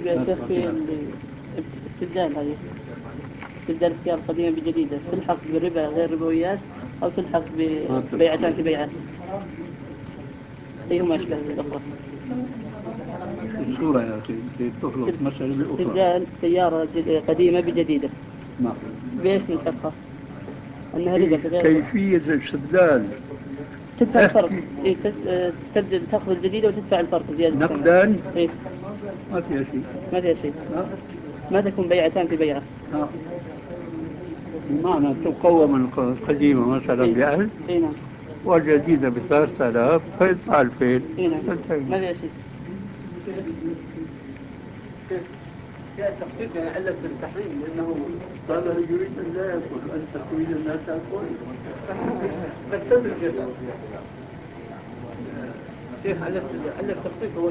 طيب يا شيخ في استبدال هذه، استبدال السيارة القديمة بجديدة تلحق بالربا غير ربويات أو تلحق ببيعتان في بيعة؟ أيهما أشبه بالأخرى؟ الصورة يا أخي تخلط مسألة بأخرى. استبدال سيارة قديمة بجديدة نعم. بإيش نلحقها؟ أنها ربا في غير كيفية الاستبدال تدفع الفرق. إيه تستبدل، تأخذ الجديدة وتدفع الفرق زيادة الثمن. نقدا إيه ما فيها شيء. ما فيها شيء. ما تكون بيعتان في بيعة. بمعنى تقوم القديمة مثلا إيه. ب1000 إيه نعم. والجديدة ب3000 فيدفع 2000. إيه نعم. ما فيها شيء. فيها تخفيف يعني علة التحريم لأنه هذا يريد أن لا يأكل وأنت تريد أن لا تأكل فاستمر كذا. شيخ علة التخفيف هو